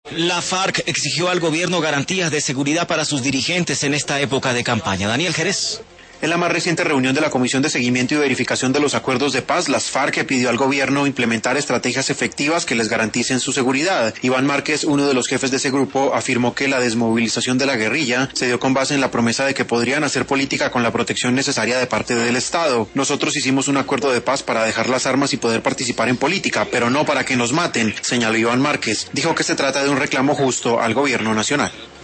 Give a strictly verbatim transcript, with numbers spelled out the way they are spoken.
La FARC exigió al gobierno garantías de seguridad para sus dirigentes en esta época de campaña. Daniel Jerez. En la más reciente reunión de la Comisión de Seguimiento y Verificación de los Acuerdos de Paz, las FARC pidió al gobierno implementar estrategias efectivas que les garanticen su seguridad. Iván Márquez, uno de los jefes de ese grupo, afirmó que la desmovilización de la guerrilla se dio con base en la promesa de que podrían hacer política con la protección necesaria de parte del Estado. Nosotros hicimos un acuerdo de paz para dejar las armas y poder participar en política, pero no para que nos maten, señaló Iván Márquez. Dijo que se trata de un reclamo justo al gobierno nacional.